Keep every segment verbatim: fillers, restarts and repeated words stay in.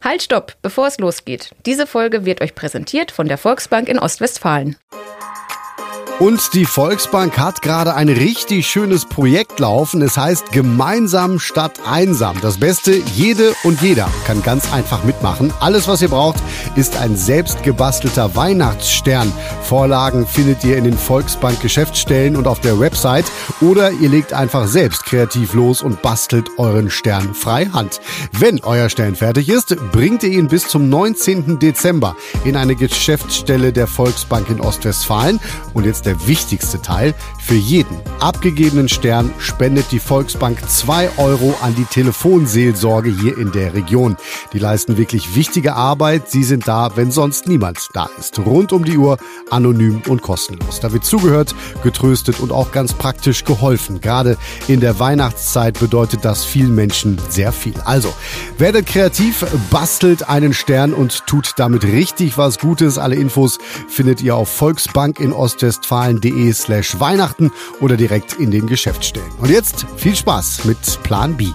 Halt, stopp, bevor es losgeht. Diese Folge wird euch präsentiert von der Volksbank in Ostwestfalen. Und die Volksbank hat gerade ein richtig schönes Projekt laufen. Es heißt Gemeinsam statt einsam. Das Beste, jede und jeder kann ganz einfach mitmachen. Alles, was ihr braucht, ist ein selbst gebastelter Weihnachtsstern. Vorlagen findet ihr in den Volksbank-Geschäftsstellen und auf der Website. Oder ihr legt einfach selbst kreativ los und bastelt euren Stern frei Hand. Wenn euer Stern fertig ist, bringt ihr ihn bis zum neunzehnten Dezember in eine Geschäftsstelle der Volksbank in Ostwestfalen. Und jetzt der wichtigste Teil: Für jeden abgegebenen Stern spendet die Volksbank zwei Euro an die Telefonseelsorge hier in der Region. Die leisten wirklich wichtige Arbeit. Sie sind da, wenn sonst niemand da ist. Rund um die Uhr, anonym und kostenlos. Da wird zugehört, getröstet und auch ganz praktisch geholfen. Gerade in der Weihnachtszeit bedeutet das vielen Menschen sehr viel. Also, werdet kreativ, bastelt einen Stern und tut damit richtig was Gutes. Alle Infos findet ihr auf volksbank in ostwestfalen punkt de slash Weihnachten oder direkt in den Geschäftsstellen. Und jetzt viel Spaß mit Plan B.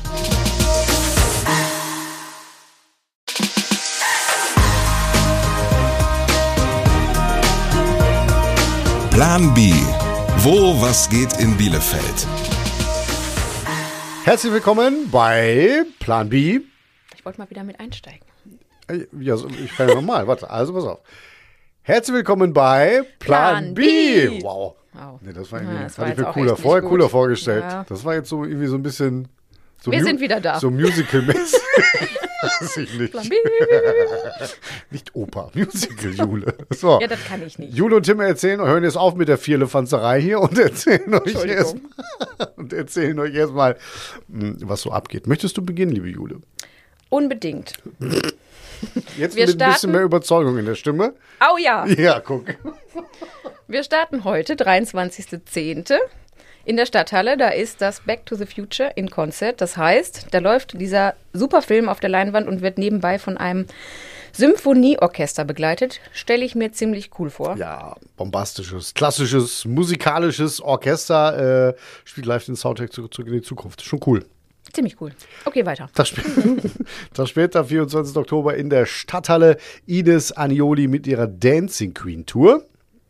Plan B. Wo was geht in Bielefeld? Herzlich willkommen bei Plan B. Ich wollte mal wieder mit einsteigen. Ja, ich kann ja nochmal. Warte, also pass auf. Herzlich willkommen bei Plan, Plan B. B. Wow. wow. Nee, das war, ja, das war hatte ich mir cooler, vorher cooler vorgestellt. Ja. Das war jetzt so irgendwie so ein bisschen... So Wir sind wieder da. So Musical-mäßig. Weiß ich nicht. Plan B. Nicht Oper, Musical, Jule. So. Ja, das kann ich nicht. Jule und Tim erzählen, hören jetzt auf mit der Vierlefanzerei hier und erzählen euch erstmal und erzählen euch erstmal, was so abgeht. Möchtest du beginnen, liebe Jule? Unbedingt. Jetzt Wir mit starten, ein bisschen mehr Überzeugung in der Stimme. Oh ja. Ja, guck. Wir starten heute, dreiundzwanzigsten zehnten in der Stadthalle. Da ist das Back to the Future in Konzert. Das heißt, da läuft dieser super Film auf der Leinwand und wird nebenbei von einem Symphonieorchester begleitet. Stelle ich mir ziemlich cool vor. Ja, bombastisches, klassisches, musikalisches Orchester. Äh, spielt live den Soundtrack zurück in die Zukunft. Schon cool. Ziemlich cool. Okay, weiter. Das, sp- das später, vierundzwanzigsten Oktober in der Stadthalle. Ines Anioli mit ihrer Dancing Queen Tour.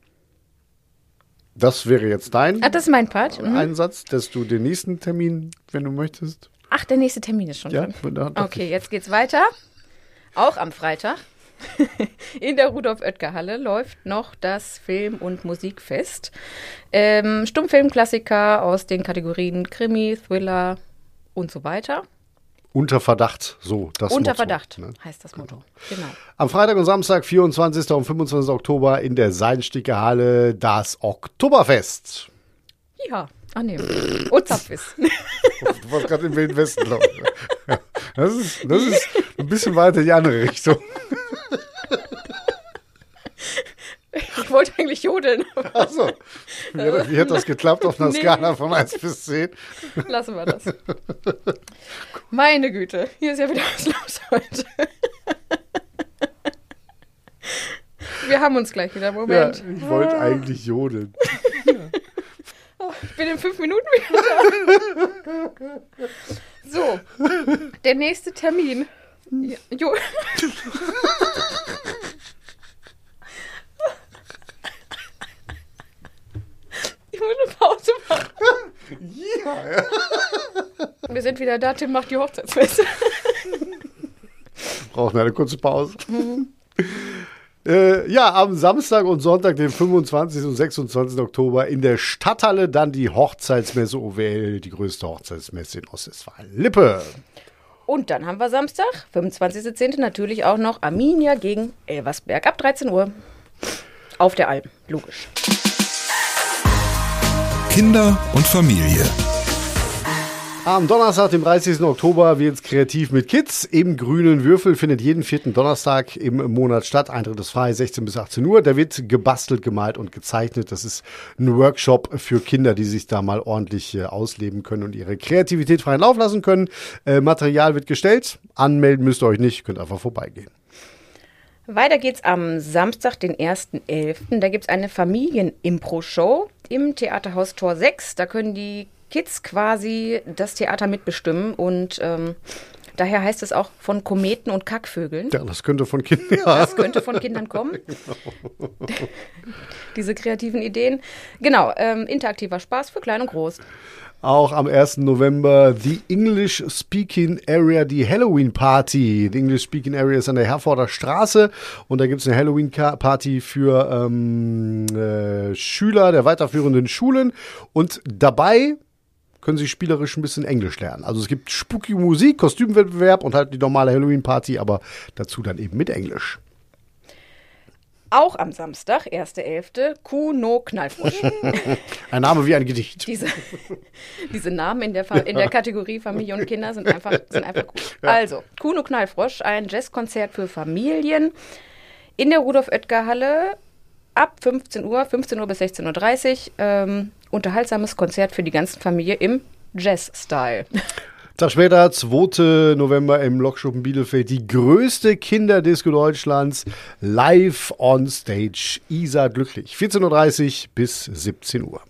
Das wäre jetzt dein ah, das ist mein Part. Mhm. Einsatz, dass du den nächsten Termin, wenn du möchtest. Ach, der nächste Termin ist schon ja, drin. Da, okay, jetzt geht's weiter. Auch am Freitag. In der Rudolf-Oetker-Halle läuft noch das Film- und Musikfest. Ähm, Stummfilmklassiker aus den Kategorien Krimi, Thriller und so weiter. Unter Verdacht, so das Unter Motto, Verdacht ne? heißt das Motto, genau. Am Freitag und Samstag, vierundzwanzigsten und fünfundzwanzigsten Oktober in der Seidensticker-Halle das Oktoberfest. Ja, ach nee, Ozapfis. Du warst gerade im Wilden Westen, glaube ich. Ja, das ist, das ist ein bisschen weiter in die andere Richtung. Ich wollte eigentlich jodeln. Ach so. Wie hat, wie hat das geklappt auf einer nee. Skala von eins bis zehn? Lassen wir das. Meine Güte, hier ist ja wieder was los heute. Wir haben uns gleich wieder. Moment. Ja, ich wollte ah. eigentlich jodeln. Oh, ich bin in fünf Minuten wieder da. So, der nächste Termin. Jo- Ich muss eine Pause machen. Ja, ja. Wir sind wieder da, Tim macht die Hochzeitsmesse. Brauchen eine kurze Pause. Mhm. Äh, ja, am Samstag und Sonntag, den fünfundzwanzigsten und sechsundzwanzigsten Oktober in der Stadthalle dann die Hochzeitsmesse O W L, die größte Hochzeitsmesse in Ostwestfalen-Lippe. Und dann haben wir Samstag, fünfundzwanzigsten zehnten natürlich auch noch Arminia gegen Elversberg ab dreizehn Uhr. Auf der Alm, logisch. Kinder und Familie. Am Donnerstag, dem dreißigsten Oktober, wird's kreativ mit Kids. Im Grünen Würfel findet jeden vierten Donnerstag im Monat statt. Eintritt ist frei, sechzehn bis achtzehn Uhr. Da wird gebastelt, gemalt und gezeichnet. Das ist ein Workshop für Kinder, die sich da mal ordentlich äh, ausleben können und ihre Kreativität freien Lauf lassen können. Äh, Material wird gestellt. Anmelden müsst ihr euch nicht, könnt einfach vorbeigehen. Weiter geht's am Samstag, den ersten elften Da gibt's eine Familien-Impro-Show im Theaterhaus Tor sechs. Da können die Kids quasi das Theater mitbestimmen und ähm, Daher heißt es auch von Kometen und Kackvögeln. Ja, das könnte von Kindern. Ja. Das könnte von Kindern kommen. Genau. Diese kreativen Ideen. Genau, ähm, interaktiver Spaß für klein und groß. Auch am ersten November die English Speaking Area, die Halloween Party. Die English Speaking Area ist an der Herforder Straße und da gibt es eine Halloween Party für ähm, äh, Schüler der weiterführenden Schulen und dabei können Sie spielerisch ein bisschen Englisch lernen. Also es gibt spooky Musik, Kostümwettbewerb und halt die normale Halloween Party, aber dazu dann eben mit Englisch. Auch am Samstag, erster elfter Kuno Knallfrosch. Ein Name wie ein Gedicht. Diese, diese Namen in der, Fa- in der Kategorie Familie und Kinder sind einfach, sind einfach cool. Ja. Also, Kuno Knallfrosch, ein Jazzkonzert für Familien in der Rudolf-Oetker-Halle ab fünfzehn Uhr, fünfzehn Uhr bis sechzehn Uhr dreißig. Ähm, unterhaltsames Konzert für die ganze Familie im Jazz-Style. Tag später, zweiter November im Lokschuppen Bielefeld, die größte Kinderdisco Deutschlands, live on stage. Isa glücklich. vierzehn Uhr dreißig bis siebzehn Uhr.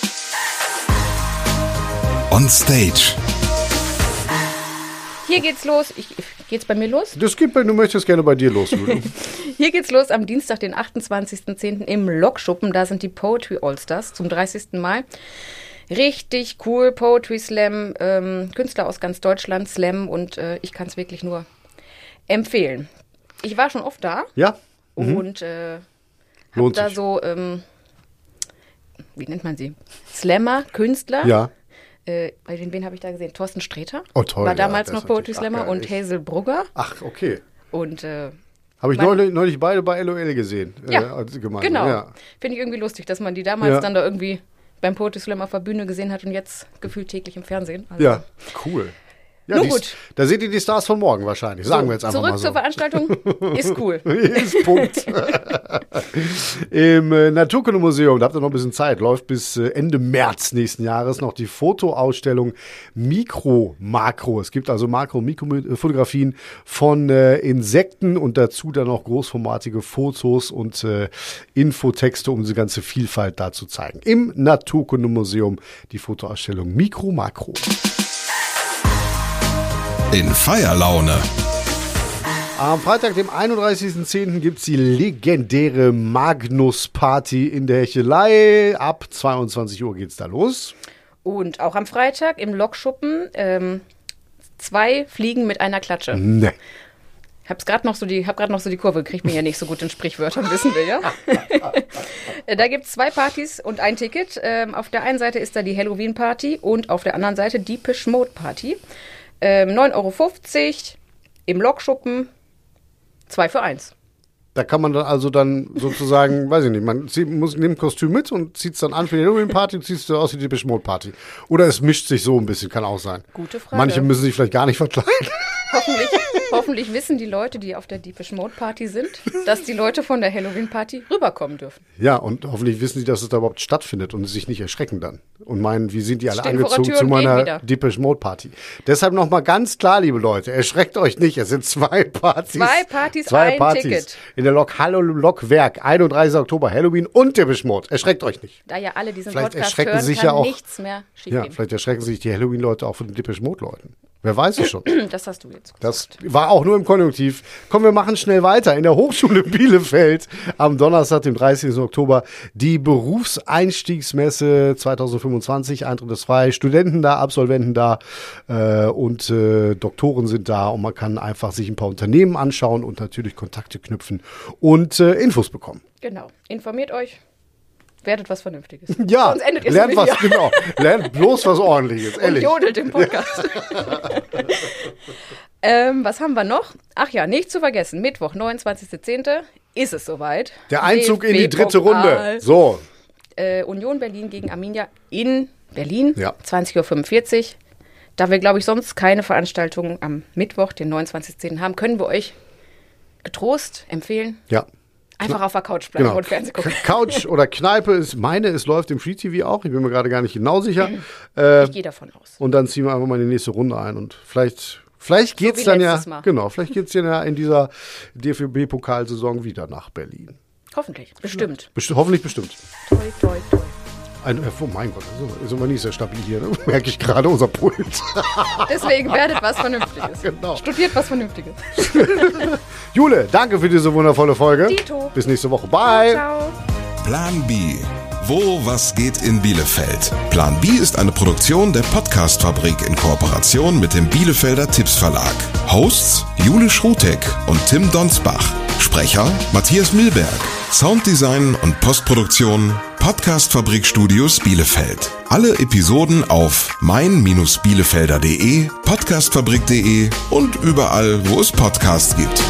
On stage. Hier geht's los. Ich, geht's bei mir los? Das geht bei, du möchtest gerne bei dir los, Julia. Hier geht's los am Dienstag, den achtundzwanzigsten zehnten im Lokschuppen. Da sind die Poetry Allstars zum dreißigsten Mal. Richtig cool, Poetry Slam, ähm, Künstler aus ganz Deutschland, Slam und äh, ich kann es wirklich nur empfehlen. Ich war schon oft da. Ja. Mhm. Und äh, habe da sich. so, ähm, wie nennt man sie? Slammer, Künstler. Ja. Äh, bei den, wen habe ich da gesehen? Thorsten Sträter. Oh toll. War damals ja, noch Poetry Slammer und ich. Hazel Brugger. Ach, okay. Und äh, habe ich neulich, neulich beide bei L O L gesehen. Ja, äh, genau. Ja. Finde ich irgendwie lustig, dass man die damals ja. dann da irgendwie beim Poetry Slam auf der Bühne gesehen hat und jetzt gefühlt täglich im Fernsehen. Also ja, cool. Ja, Nun die, gut. Da seht ihr die Stars von morgen wahrscheinlich, sagen so, wir jetzt einfach zurück mal so. Zurück zur Veranstaltung, ist cool. Ist Punkt. Im äh, Naturkundemuseum, da habt ihr noch ein bisschen Zeit, läuft bis äh, Ende März nächsten Jahres noch die Fotoausstellung Mikro Makro. Es gibt also Makro- und Mikrofotografien von äh, Insekten und dazu dann noch großformatige Fotos und äh, Infotexte, um diese ganze Vielfalt da zu zeigen. Im Naturkundemuseum die Fotoausstellung Mikro Makro. In Feierlaune. Am Freitag, dem einunddreißigsten zehnten gibt es die legendäre Magnus-Party in der Hechelei. Ab zweiundzwanzig Uhr geht's da los. Und auch am Freitag im Lokschuppen ähm, zwei Fliegen mit einer Klatsche. Nee. Ich habe gerade noch so die, hab grad noch so die Kurve, kriegt mir ja nicht so gut in Sprichwörtern, wissen wir ja. Da gibt es zwei Partys und ein Ticket. Ähm, auf der einen Seite ist da die Halloween-Party und auf der anderen Seite die Depeche Mode-Party. Ähm, neun Euro fünfzig im Lokschuppen, zwei für eins. Da kann man dann also dann sozusagen, weiß ich nicht, man zieht, muss, nimmt ein Kostüm mit und zieht es dann an für die Halloween-Party und zieht es aus wie die Depeche Mode-Party. Oder es mischt sich so ein bisschen, kann auch sein. Gute Frage. Manche müssen sich vielleicht gar nicht verkleiden. Hoffentlich, hoffentlich wissen die Leute, die auf der Depeche Mode Party sind, dass die Leute von der Halloween Party rüberkommen dürfen. Ja, und hoffentlich wissen die, dass es da überhaupt stattfindet und sich nicht erschrecken dann. Und meinen, wie sind die alle Stehen vor der angezogen Tür zu und meiner gehen wieder. Depeche Mode Party. Deshalb nochmal ganz klar, liebe Leute, erschreckt euch nicht. Es sind zwei Partys. Zwei Partys, zwei ein Partys. Ticket. In der Lok Hallo Lokwerk, einunddreißigsten Oktober, Halloween und Depeche Mode. Erschreckt euch nicht. Da ja alle diesen Vielleicht Podcast erschrecken hören, sich kann ja auch, nichts mehr schief Ja, gehen. vielleicht erschrecken sich die Halloween-Leute auch von den Depeche Mode-Leuten. Wer weiß es schon. Das hast du jetzt gesagt. Das war auch nur im Konjunktiv. Komm, wir machen schnell weiter. In der Hochschule Bielefeld am Donnerstag, dem dreißigsten Oktober, die Berufseinstiegsmesse zweitausendfünfundzwanzig. Eintritt ist frei. Studenten da, Absolventen da äh, und äh, Doktoren sind da. Und man kann einfach sich ein paar Unternehmen anschauen und natürlich Kontakte knüpfen und äh, Infos bekommen. Genau. Informiert euch. Werdet was Vernünftiges. Ja, Sonst endet ihr lernt so was, wie wir. genau. Lernt bloß was Ordentliches, ehrlich. Und jodelt im Podcast. ähm, was haben wir noch? Ach ja, nicht zu vergessen. Mittwoch, neunundzwanzigsten zehnten ist es soweit. Der Einzug in die dritte Pokal. Runde. So. Äh, Union Berlin gegen Arminia in Berlin. Ja. zwanzig Uhr fünfundvierzig. Da wir, glaube ich, sonst keine Veranstaltungen am Mittwoch, den neunundzwanzigsten zehnten haben, können wir euch getrost empfehlen. Ja. Einfach auf der Couch bleiben Genau. und Fernsehen gucken. Couch oder Kneipe ist meine, es läuft im Free T V auch. Ich bin mir gerade gar nicht genau sicher. Äh, Ich gehe davon aus. und dann ziehen wir einfach mal in die nächste Runde ein. Und vielleicht, vielleicht geht es wie dann ja, letztes Mal. genau, vielleicht geht es ja in dieser D F B-Pokalsaison wieder nach Berlin. Hoffentlich. Bestimmt. Besti- hoffentlich bestimmt. Toi, toi, toi. Ein, oh mein Gott, ist immer nicht sehr stabil hier, ne? Merke ich gerade, unser Pult. Deswegen werdet was Vernünftiges. Genau. Studiert was Vernünftiges. Jule, danke für diese wundervolle Folge. Dito. Bis nächste Woche. Bye. Ciao. Plan B. Wo was geht in Bielefeld? Plan B ist eine Produktion der Podcast-Fabrik in Kooperation mit dem Bielefelder Tipps Verlag. Hosts Jule Schrutek und Tim Donsbach. Sprecher Matthias Milberg. Sounddesign und Postproduktion Podcast-Fabrik Studios Bielefeld. Alle Episoden auf mein Bielefelder punkt de, podcastfabrik punkt de und überall, wo es Podcasts gibt.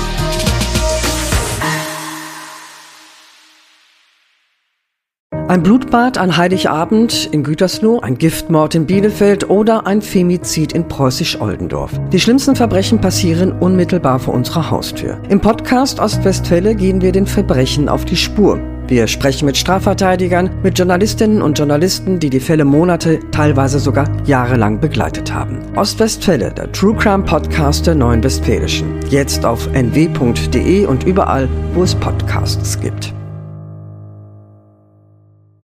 Ein Blutbad an Heiligabend in Gütersloh, ein Giftmord in Bielefeld oder ein Femizid in Preußisch-Oldendorf. Die schlimmsten Verbrechen passieren unmittelbar vor unserer Haustür. Im Podcast Ostwestfälle gehen wir den Verbrechen auf die Spur. Wir sprechen mit Strafverteidigern, mit Journalistinnen und Journalisten, die die Fälle Monate, teilweise sogar jahrelang begleitet haben. Ostwestfälle, der True Crime Podcast der Neuen Westfälischen. Jetzt auf n w punkt de und überall, wo es Podcasts gibt.